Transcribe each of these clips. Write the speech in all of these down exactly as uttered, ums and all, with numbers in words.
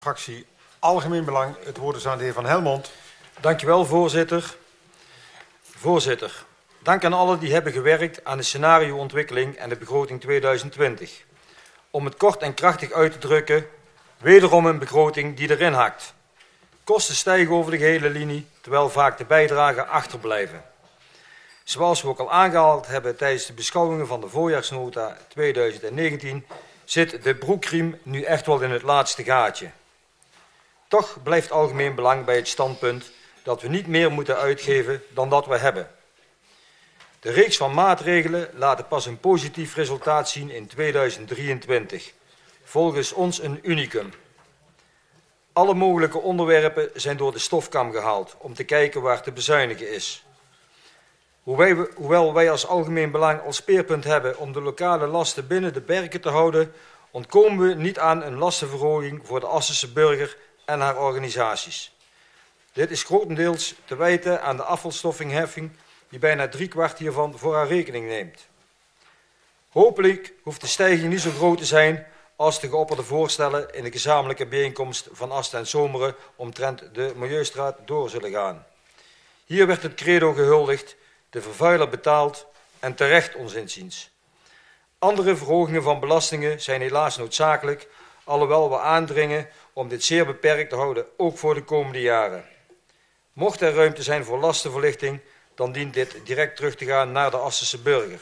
Fractie Algemeen Belang. Het woord is aan de heer Van Helmond. Dank u wel, voorzitter. Voorzitter, dank aan allen die hebben gewerkt aan de scenarioontwikkeling en de begroting tweeduizend twintig. Om het kort en krachtig uit te drukken, wederom een begroting die erin hakt. Kosten stijgen over de gehele linie, terwijl vaak de bijdragen achterblijven. Zoals we ook al aangehaald hebben tijdens de beschouwingen van de voorjaarsnota tweeduizend negentien, zit de broekriem nu echt wel in het laatste gaatje. Toch blijft Algemeen Belang bij het standpunt dat we niet meer moeten uitgeven dan dat we hebben. De reeks van maatregelen laten pas een positief resultaat zien in tweeduizend drieëntwintig. Volgens ons een unicum. Alle mogelijke onderwerpen zijn door de stofkam gehaald om te kijken waar te bezuinigen is. Hoewel wij als Algemeen Belang als speerpunt hebben om de lokale lasten binnen de perken te houden, ontkomen we niet aan een lastenverhoging voor de Assense burger en haar organisaties. Dit is grotendeels te wijten aan de afvalstoffenheffing die bijna driekwart hiervan voor haar rekening neemt. Hopelijk hoeft de stijging niet zo groot te zijn als de geopperde voorstellen in de gezamenlijke bijeenkomst van Asten en Zomeren omtrent de Milieustraat door zullen gaan. Hier werd het credo gehuldigd, de vervuiler betaalt en terecht ons inziens. Andere verhogingen van belastingen zijn helaas noodzakelijk, alhoewel we aandringen om dit zeer beperkt te houden, ook voor de komende jaren. Mocht er ruimte zijn voor lastenverlichting, dan dient dit direct terug te gaan naar de Assense burger.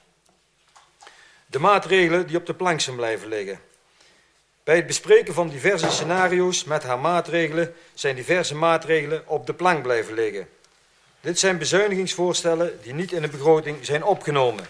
De maatregelen die op de plank zijn blijven liggen. Bij het bespreken van diverse scenario's met haar maatregelen zijn diverse maatregelen op de plank blijven liggen. Dit zijn bezuinigingsvoorstellen die niet in de begroting zijn opgenomen.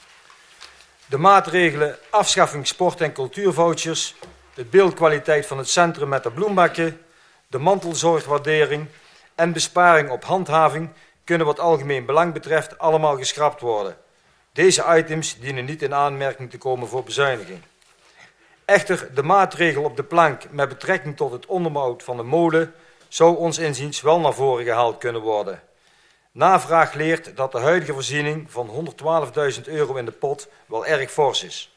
De maatregelen afschaffing sport- en cultuurvouchers, de beeldkwaliteit van het centrum met de bloembakken, de mantelzorgwaardering en besparing op handhaving kunnen wat Algemeen Belang betreft allemaal geschrapt worden. Deze items dienen niet in aanmerking te komen voor bezuiniging. Echter, de maatregel op de plank met betrekking tot het onderhoud van de molen zou ons inziens wel naar voren gehaald kunnen worden. Navraag leert dat de huidige voorziening van honderdtwaalfduizend euro in de pot wel erg fors is.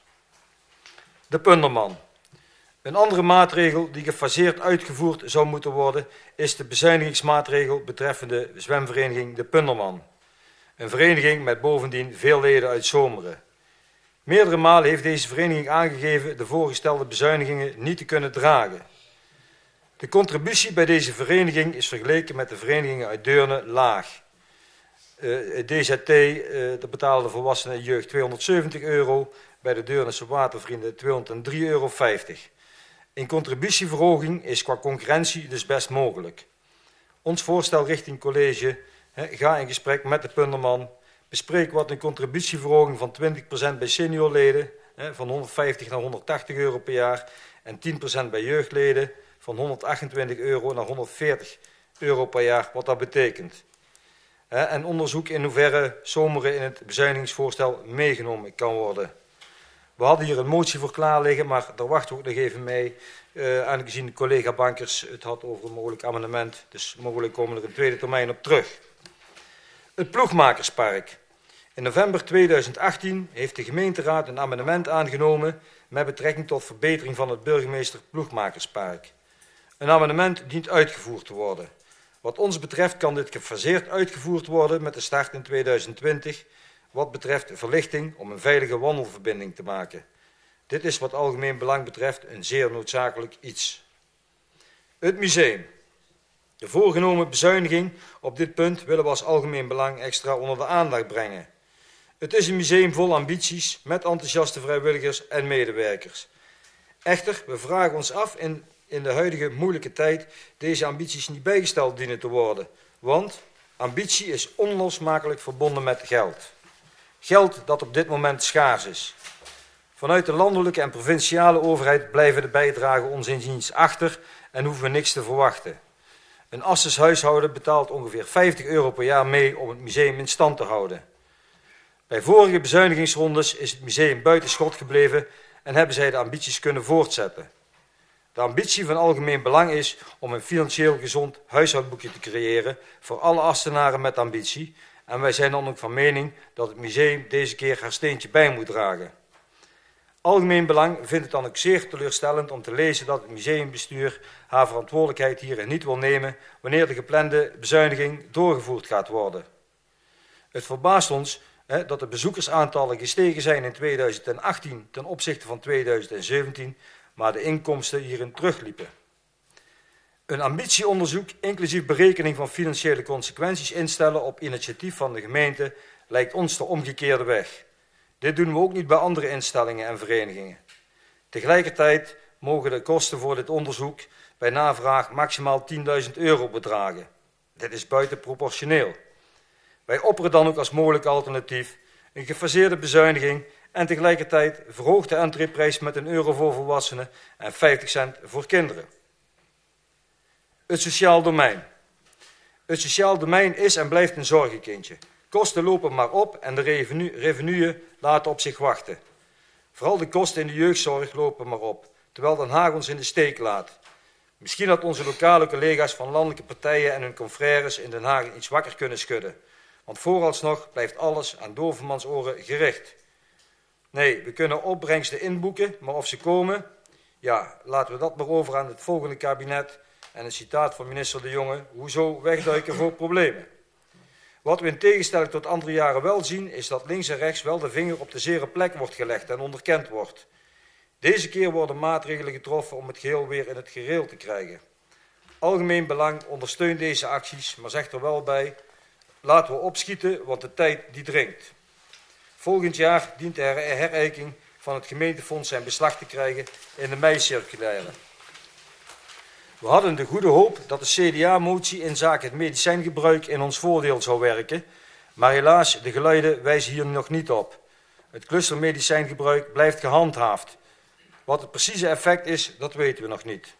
De Punderman. Een andere maatregel die gefaseerd uitgevoerd zou moeten worden is de bezuinigingsmaatregel betreffende zwemvereniging De Punderman. Een vereniging met bovendien veel leden uit Zomeren. Meerdere malen heeft deze vereniging aangegeven de voorgestelde bezuinigingen niet te kunnen dragen. De contributie bij deze vereniging is vergeleken met de verenigingen uit Deurne laag. Uh, D Z T, uh, de betaalde volwassenen en jeugd tweehonderdzeventig euro, bij de Deurnese watervrienden tweehonderddrie euro vijftig. Een contributieverhoging is qua concurrentie dus best mogelijk. Ons voorstel richting college, he, ga in gesprek met de Punderman, bespreek wat een contributieverhoging van twintig procent bij seniorleden, he, van honderdvijftig naar honderdtachtig euro per jaar, en tien procent bij jeugdleden, van honderdachtentwintig euro naar honderdveertig euro per jaar, wat dat betekent. He, en onderzoek in hoeverre Zomeren in het bezuinigingsvoorstel meegenomen kan worden. We hadden hier een motie voor klaar liggen, maar daar wachten we ook nog even mee. Uh, aangezien de collega Bankers het had over een mogelijk amendement. Dus mogelijk komen we er een tweede termijn op terug. Het Ploegmakerspark. In november tweeduizend achttien heeft de gemeenteraad een amendement aangenomen met betrekking tot verbetering van het burgemeester Ploegmakerspark. Een amendement dient uitgevoerd te worden. Wat ons betreft kan dit gefaseerd uitgevoerd worden met de start in tweeduizend twintig, wat betreft verlichting om een veilige wandelverbinding te maken. Dit is wat Algemeen Belang betreft een zeer noodzakelijk iets. Het museum. De voorgenomen bezuiniging op dit punt willen we als Algemeen Belang extra onder de aandacht brengen. Het is een museum vol ambities met enthousiaste vrijwilligers en medewerkers. Echter, we vragen ons af in, in de huidige moeilijke tijd deze ambities niet bijgesteld dienen te worden. Want ambitie is onlosmakelijk verbonden met geld. Geld dat op dit moment schaars is. Vanuit de landelijke en provinciale overheid blijven de bijdragen ons inziens achter en hoeven we niks te verwachten. Een Assens huishouden betaalt ongeveer vijftig euro per jaar mee om het museum in stand te houden. Bij vorige bezuinigingsrondes is het museum buiten schot gebleven en hebben zij de ambities kunnen voortzetten. De ambitie van Algemeen Belang is om een financieel gezond huishoudboekje te creëren voor alle Assenaren met ambitie. En wij zijn dan ook van mening dat het museum deze keer haar steentje bij moet dragen. Algemeen Belang vindt het dan ook zeer teleurstellend om te lezen dat het museumbestuur haar verantwoordelijkheid hierin niet wil nemen wanneer de geplande bezuiniging doorgevoerd gaat worden. Het verbaast ons hè, dat de bezoekersaantallen gestegen zijn in tweeduizend achttien ten opzichte van tweeduizend zeventien, maar de inkomsten hierin terugliepen. Een ambitieonderzoek, inclusief berekening van financiële consequenties instellen op initiatief van de gemeente, lijkt ons de omgekeerde weg. Dit doen we ook niet bij andere instellingen en verenigingen. Tegelijkertijd mogen de kosten voor dit onderzoek bij navraag maximaal tienduizend euro bedragen. Dit is buitenproportioneel. Wij opperen dan ook als mogelijk alternatief een gefaseerde bezuiniging en tegelijkertijd verhoogde entreeprijs met een euro voor volwassenen en vijftig cent voor kinderen. Het sociaal domein. Het sociaal domein is en blijft een zorgenkindje. Kosten lopen maar op en de revenu revenuen laten op zich wachten. Vooral de kosten in de jeugdzorg lopen maar op, terwijl Den Haag ons in de steek laat. Misschien dat onze lokale collega's van landelijke partijen en hun confrères in Den Haag iets wakker kunnen schudden. Want vooralsnog blijft alles aan dovenmansoren gericht. Nee, we kunnen opbrengsten inboeken, maar of ze komen, ja, laten we dat maar over aan het volgende kabinet. En een citaat van minister De Jonge, hoezo wegduiken voor problemen. Wat we in tegenstelling tot andere jaren wel zien, is dat links en rechts wel de vinger op de zere plek wordt gelegd en onderkend wordt. Deze keer worden maatregelen getroffen om het geheel weer in het gereel te krijgen. Algemeen Belang ondersteunt deze acties, maar zegt er wel bij, laten we opschieten, want de tijd die dringt. Volgend jaar dient de herijking van het gemeentefonds zijn beslag te krijgen in de mei-circulaire. We hadden de goede hoop dat de C D A-motie in zaken het medicijngebruik in ons voordeel zou werken, maar helaas, de geluiden wijzen hier nog niet op. Het cluster medicijngebruik blijft gehandhaafd. Wat het precieze effect is, dat weten we nog niet.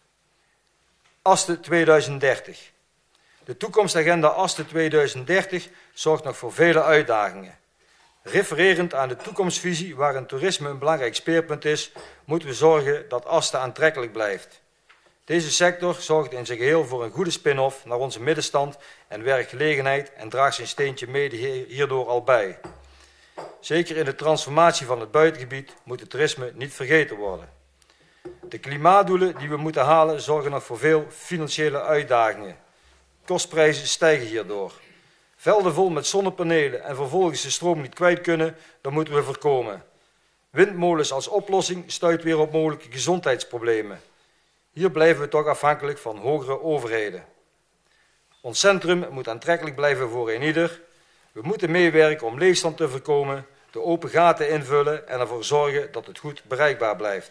ASTE tweeduizend dertig. De toekomstagenda ASTE tweeduizend dertig zorgt nog voor vele uitdagingen. Refererend aan de toekomstvisie waarin toerisme een belangrijk speerpunt is, moeten we zorgen dat ASTE aantrekkelijk blijft. Deze sector zorgt in zijn geheel voor een goede spin-off naar onze middenstand en werkgelegenheid en draagt zijn steentje mede hierdoor al bij. Zeker in de transformatie van het buitengebied moet het toerisme niet vergeten worden. De klimaatdoelen die we moeten halen zorgen nog voor veel financiële uitdagingen. Kostprijzen stijgen hierdoor. Velden vol met zonnepanelen en vervolgens de stroom niet kwijt kunnen, dat moeten we voorkomen. Windmolens als oplossing stuit weer op mogelijke gezondheidsproblemen. Hier blijven we toch afhankelijk van hogere overheden. Ons centrum moet aantrekkelijk blijven voor eenieder. We moeten meewerken om leegstand te voorkomen, de open gaten invullen en ervoor zorgen dat het goed bereikbaar blijft.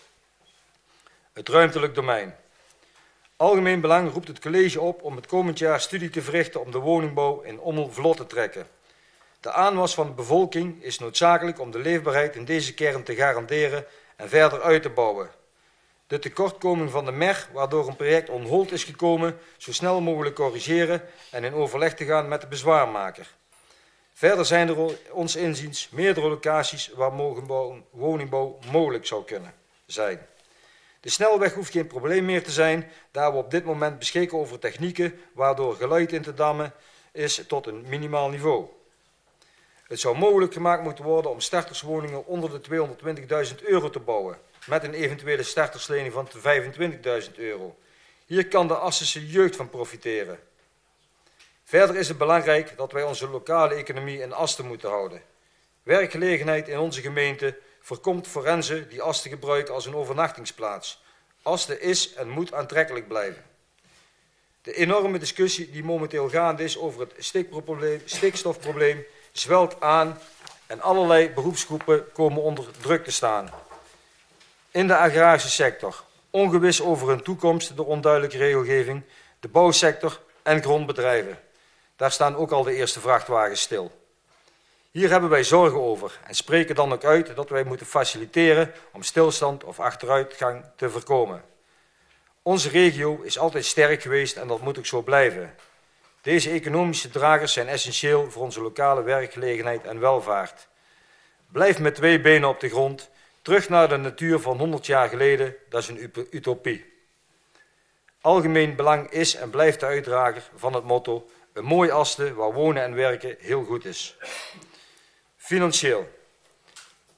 Het ruimtelijk domein. Algemeen Belang roept het college op om het komend jaar studie te verrichten om de woningbouw in Ommel vlot te trekken. De aanwas van de bevolking is noodzakelijk om de leefbaarheid in deze kern te garanderen en verder uit te bouwen. De tekortkoming van de M E R, waardoor een project on hold is gekomen, zo snel mogelijk corrigeren en in overleg te gaan met de bezwaarmaker. Verder zijn er ons inziens meerdere locaties waar woningbouw mogelijk zou kunnen zijn. De snelweg hoeft geen probleem meer te zijn, daar we op dit moment beschikken over technieken waardoor geluid in te dammen is tot een minimaal niveau. Het zou mogelijk gemaakt moeten worden om starterswoningen onder de tweehonderdtwintigduizend euro te bouwen, met een eventuele starterslening van vijfentwintigduizend euro. Hier kan de Assense jeugd van profiteren. Verder is het belangrijk dat wij onze lokale economie in Asten moeten houden. Werkgelegenheid in onze gemeente voorkomt forensen die Asten gebruiken als een overnachtingsplaats. Asten is en moet aantrekkelijk blijven. De enorme discussie die momenteel gaande is over het stikstofprobleem zwelt aan en allerlei beroepsgroepen komen onder druk te staan. In de agrarische sector, ongewis over hun toekomst door onduidelijke regelgeving, de bouwsector en grondbedrijven. Daar staan ook al de eerste vrachtwagens stil. Hier hebben wij zorgen over en spreken dan ook uit dat wij moeten faciliteren om stilstand of achteruitgang te voorkomen. Onze regio is altijd sterk geweest en dat moet ook zo blijven. Deze economische dragers zijn essentieel voor onze lokale werkgelegenheid en welvaart. Blijf met twee benen op de grond, terug naar de natuur van honderd jaar geleden, dat is een utopie. Algemeen Belang is en blijft de uitdrager van het motto een mooi Asten waar wonen en werken heel goed is. Financieel.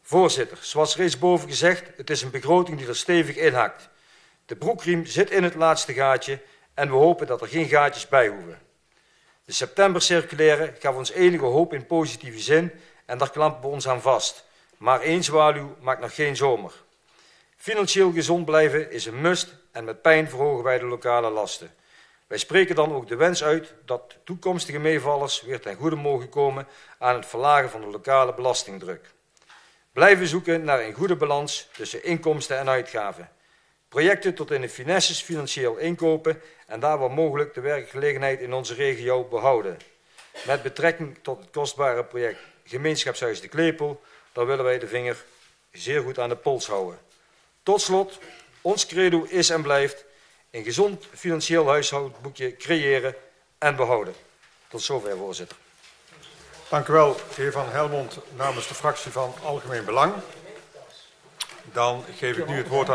Voorzitter, zoals reeds boven gezegd, het is een begroting die er stevig in hakt. De broekriem zit in het laatste gaatje en we hopen dat er geen gaatjes bij hoeven. De septembercirculaire gaf ons enige hoop in positieve zin en daar klampen we ons aan vast. Maar één zwaluw maakt nog geen zomer. Financieel gezond blijven is een must en met pijn verhogen wij de lokale lasten. Wij spreken dan ook de wens uit dat toekomstige meevallers weer ten goede mogen komen aan het verlagen van de lokale belastingdruk. Blijven zoeken naar een goede balans tussen inkomsten en uitgaven. Projecten tot in de finesses financieel inkopen en daar waar mogelijk de werkgelegenheid in onze regio behouden. Met betrekking tot het kostbare project Gemeenschapshuis de Klepel, daar willen wij de vinger zeer goed aan de pols houden. Tot slot, ons credo is en blijft een gezond financieel huishoudboekje creëren en behouden. Tot zover, voorzitter. Dank u wel, de heer Van Helmond, namens de fractie van Algemeen Belang. Dan geef ik nu het woord aan